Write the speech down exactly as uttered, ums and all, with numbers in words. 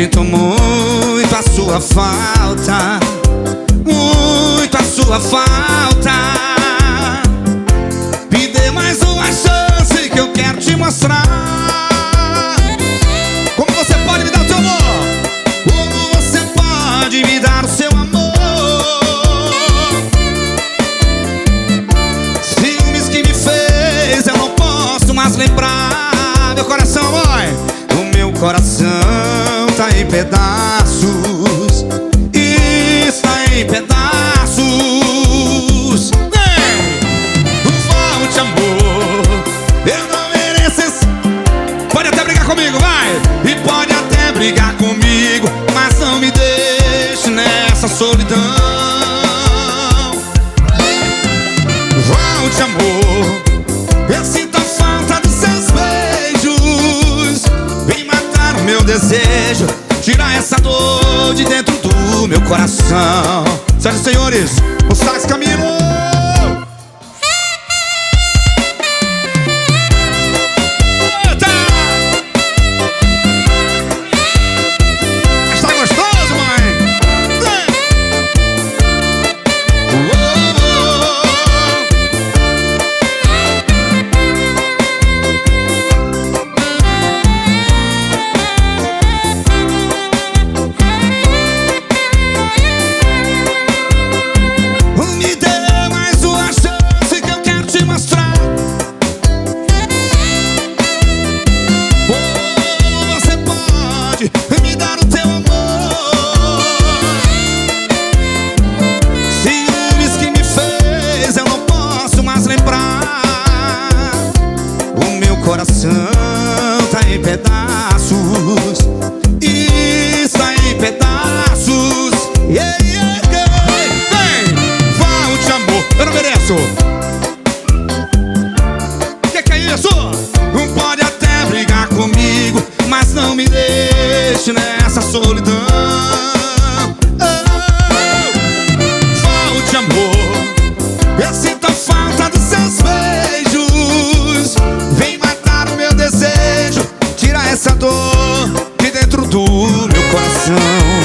sinto muito a sua falta, muito a sua falta. Me dê mais uma chance que eu quero te mostrar como você pode me dar o teu amor, como você pode me dar o seu amor. Ciúmes que me fez eu não posso mais lembrar. Meu coração, mãe, o meu coração tá em pedaços, está em pedaços. Vem, volte, amor, eu não mereço esse... Pode até brigar comigo, vai! E pode até brigar comigo, mas não me deixe nessa solidão. Volte, amor, eu sinto a falta dos seus beijos. Vem matar o meu desejo, tirar essa dor de dentro do meu coração. Senhoras e senhores, o Sax Camilo. Eita! Está gostoso, mãe? Vem! Me dê mais uma chance que eu quero te mostrar como você pode me dar o teu amor. Ciúmes que me fez eu não posso mais lembrar. O meu coração tá em pedaços, está em pedaços. Yeah, yeah, yeah. Vem, volte, amor, eu não mereço. Que que é isso? Não pode até brigar comigo, mas não me deixe nessa solidão. Oh, volte, amor, eu sinto a falta dos seus beijos. Vem matar o meu desejo, tirar essa dor de dentro do meu coração.